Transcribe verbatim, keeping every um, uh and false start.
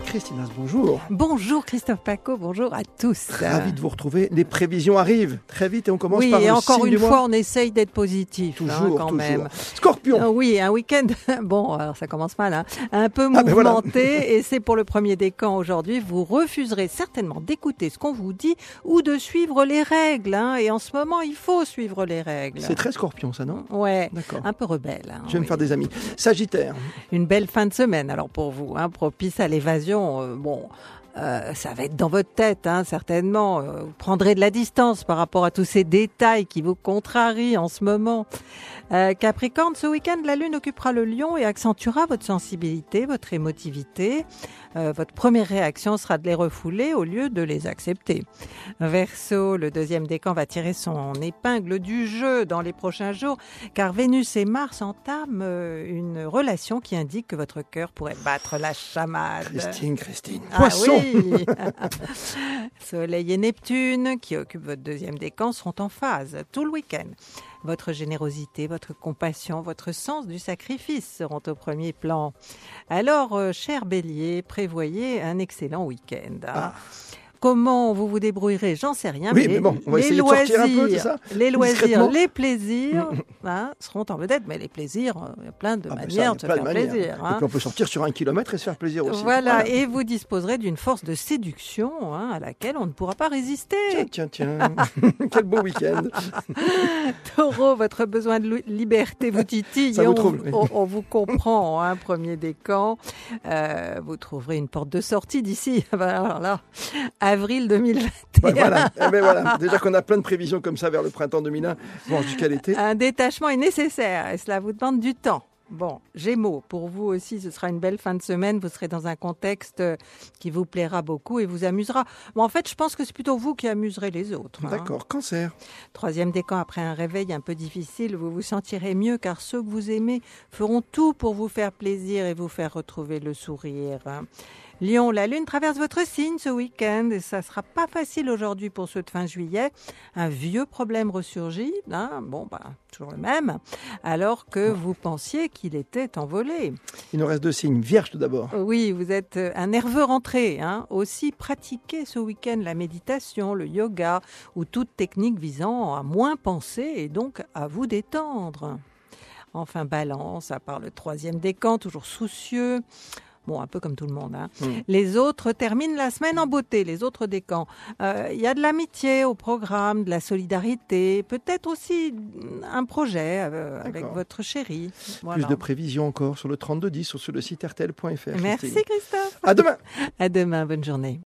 Christine Haas, bonjour. Bonjour Christophe Paco, bonjour à tous. Ravi de vous retrouver. Les prévisions arrivent très vite et on commence oui, par et le encore signe une du fois, mois. on essaye d'être positif. Toujours, hein, quand toujours. même. Scorpion. Euh, oui, un week-end, bon, alors ça commence mal, hein, un peu Ah, ben voilà. mouvementé, et c'est pour le premier décan aujourd'hui. Vous refuserez certainement d'écouter ce qu'on vous dit ou de suivre les règles. Hein, et en ce moment, il faut suivre les règles. C'est très scorpion, ça, non? Ouais, D'accord. un peu rebelle. Hein, Je vais oui. me faire des amis. Sagittaire. Une belle fin de semaine, alors pour vous, hein, propice à l'évasion. Euh, bon, euh, ça va être dans votre tête, hein, certainement. Euh, vous prendrez de la distance par rapport à tous ces détails qui vous contrarient en ce moment. Euh, Capricorne, ce week-end, la Lune occupera le Lion et accentuera votre sensibilité, votre émotivité. Euh, votre première réaction sera de les refouler au lieu de les accepter. Verseau, le deuxième décan va tirer son épingle du jeu dans les prochains jours, car Vénus et Mars entament euh, une relation qui indique que votre cœur pourrait battre la chamade. Christine, Christine. Ah Poisson. oui. Soleil et Neptune, qui occupent votre deuxième décan, seront en phase tout le week-end. Votre générosité, votre compassion, votre sens du sacrifice seront au premier plan. Alors, euh, cher Bélier, prévoyez un excellent week-end. hein. Ah. Comment vous vous débrouillerez, j'en sais rien. Oui, les- mais bon, on va les essayer de loisirs, sortir un peu, c'est ça? Les loisirs, Discrètement. les plaisirs hein, seront en vedette, mais les plaisirs, euh, il y a plein de Ah, ben ça, manières il y a de se plein faire de manières. plaisir. Et hein. puis on peut sortir sur un kilomètre et se faire plaisir aussi. Voilà, et vous disposerez d'une force de séduction hein, à laquelle on ne pourra pas résister. Tiens, tiens, tiens. Quel beau week-end. Taureau, votre besoin de li- liberté vous titille. Ça et vous on, trouble, oui. on- on vous comprend, hein, premier décan. Euh, vous trouverez une porte de sortie d'ici, alors là, avril deux mille vingt et un. Ouais, voilà. Eh ben voilà. Déjà qu'on a plein de prévisions comme ça vers le printemps deux mille un, voire jusqu'à l'été. Un détachement est nécessaire et cela vous demande du temps. Bon, Gémeaux, pour vous aussi, ce sera une belle fin de semaine. Vous serez dans un contexte qui vous plaira beaucoup et vous amusera. Bon, en fait, je pense que c'est plutôt vous qui amuserez les autres. hein. D'accord. Cancer. Troisième décan, après un réveil un peu difficile, vous vous sentirez mieux car ceux que vous aimez feront tout pour vous faire plaisir et vous faire retrouver le sourire. hein. Lion, la Lune traverse votre signe ce week-end et ça sera pas facile aujourd'hui pour ceux de fin juillet. Un vieux problème ressurgit, hein, bon, bah, toujours le même, alors que vous pensiez qu'il était envolé. Il nous reste deux signes. Vierge tout d'abord. Oui, vous êtes un nerveux rentré. Hein. Aussi, pratiquez ce week-end la méditation, le yoga ou toute technique visant à moins penser et donc à vous détendre. Enfin, Balance, à part le troisième décan, toujours soucieux. Bon, un peu comme tout le monde. Hein. Mm. Les autres terminent la semaine en beauté, les autres décans. Euh, Il y a de l'amitié au programme, de la solidarité, peut-être aussi un projet euh, avec D'accord. votre chérie. Voilà. Plus de prévisions encore sur le trente-deux dix ou sur le site R T L point F R. Merci Christine. Christophe. À demain. À demain, bonne journée.